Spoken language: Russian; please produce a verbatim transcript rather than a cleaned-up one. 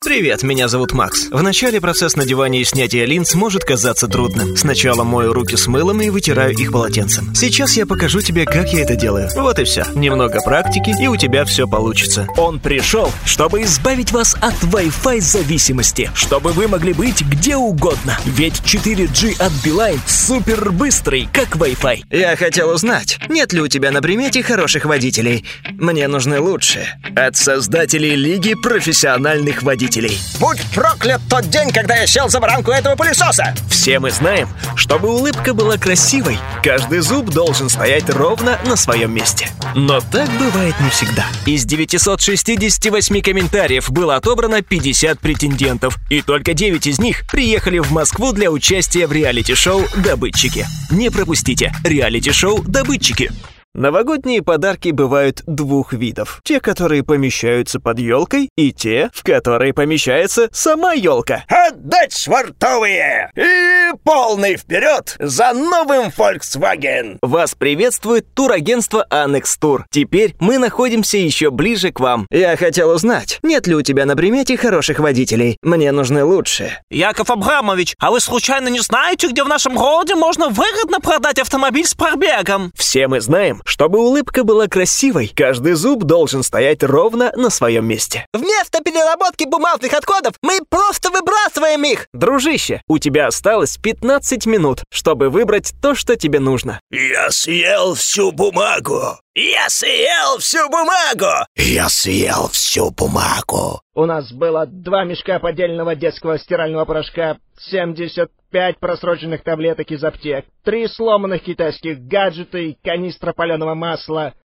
Привет, меня зовут Макс. Вначале процесс надевания и снятия линз может казаться трудным. Сначала мою руки с мылом и вытираю их полотенцем. Сейчас я покажу тебе, как я это делаю. Вот и все. Немного практики, и у тебя все получится. Он пришел, чтобы избавить вас от Wi-Fi зависимости, чтобы вы могли быть где угодно. Ведь четыре джи от Билайн супер быстрый, как Wi-Fi. Я хотел узнать, нет ли у тебя на примете хороших водителей. Мне нужны лучшие. От создателей Лиги профессиональных водителей. Будь проклят тот день, когда я сел за баранку этого пылесоса! Все мы знаем, чтобы улыбка была красивой, каждый зуб должен стоять ровно на своем месте. Но так бывает не всегда. Из девятисот шестидесяти восьми комментариев было отобрано пятьдесят претендентов, и только девять из них приехали в Москву для участия в реалити-шоу «Добытчики». Не пропустите реалити-шоу «Добытчики». Новогодние подарки бывают двух видов. Те, которые помещаются под елкой, и те, в которые помещается сама елка. Отдать швартовые! И полный вперед за новым Volkswagen! Вас приветствует турагентство Анекс Тур. Теперь мы находимся еще ближе к вам. Я хотел узнать, нет ли у тебя на примете хороших водителей. Мне нужны лучшие. Яков Абрамович, а вы случайно не знаете, где в нашем городе можно выгодно продать автомобиль с пробегом? Все мы знаем, чтобы улыбка была красивой, каждый зуб должен стоять ровно на своем месте. Вместо переработки бумажных отходов мы просто выбрасываем их! Дружище, у тебя осталось пятнадцать минут, чтобы выбрать то, что тебе нужно. Я съел всю бумагу! Я съел всю бумагу! Я съел всю бумагу! У нас было два мешка поддельного детского стирального порошка, семьдесят пять просроченных таблеток из аптек, три сломанных китайских гаджета и канистра паленого масла.